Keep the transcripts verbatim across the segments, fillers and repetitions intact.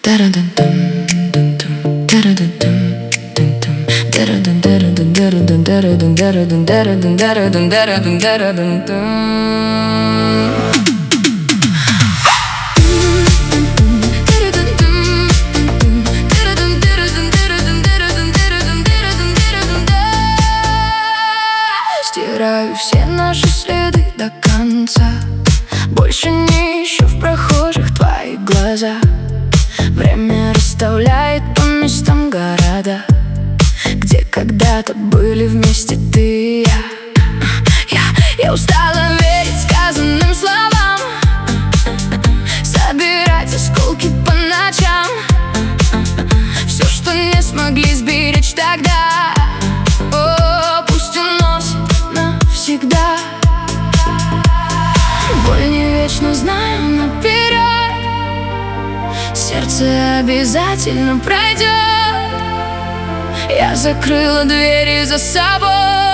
Стираю все наши следы до конца. Больше не ищу в прохожих твои глаза. Время расставляет по местам города, где когда-то были вместе ты и я. Я, я устала верить сказанным словам, собирать осколки по ночам. Все, что не смогли сберечь тогда, о, пусть уносит навсегда. Боль не вечно, знаю наперед, сердце обязательно пройдет. Я закрыла двери за собой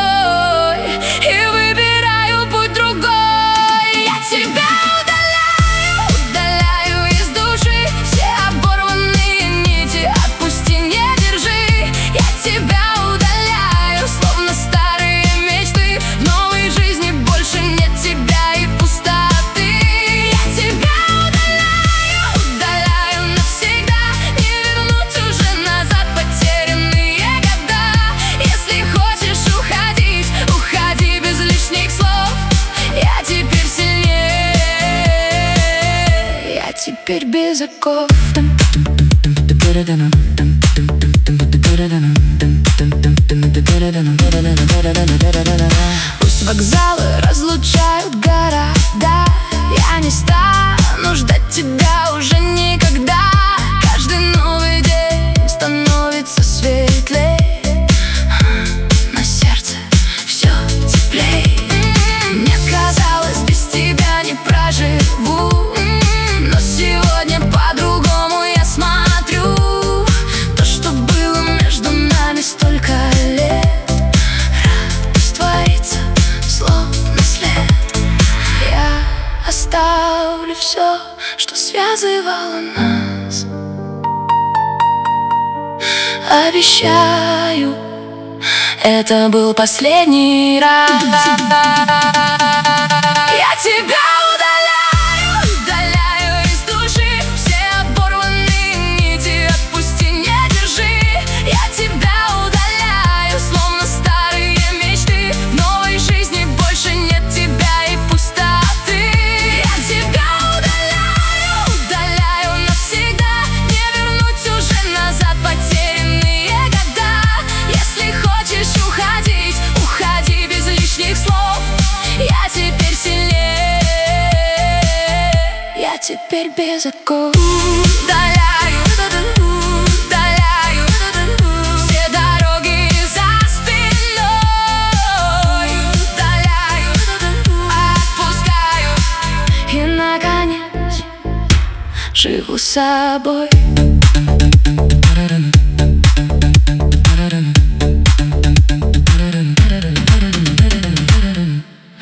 и выбираю путь другой. Я тебя удаляю, удаляю из души все оборванные нити. Отпусти, не держи. Я тебя удаляю, словно старые мечты. В новой жизни больше нет тебя и пустоты. Я тебя удаляю, удаляю навсегда. Не вернуть уже назад потерянные года. Если хочешь уходить, уходи без лишних слов. Я теперь сильнее, я теперь без оков. Пусть вокзалы разлучают города, я не стану ждать тебя уже никогда. Каждый новый день становится светлей, на сердце все теплей. Мне казалось, без тебя не проживу, но сегодня по-другому я смотрю. То, что было между нами столько лет, растворится, словно след. Я оставлю все, что связывало нас. Обещаю, это был последний раз. Я тебя удаляю, удаляю из души все оборванные нити. Отпусти, не держи. Я тебя удаляю, словно старые мечты. В новой жизни больше нет тебя и пустоты. Я тебя удаляю, удаляю навсегда. Не вернуть уже назад потерянные года. Если хочешь уходить, уходи без лишних слов. Я теперь сильнее, я теперь без оков. Удаляю, удаляю все дороги за спиной. Удаляю, отпускаю и, наконец, живу с собой.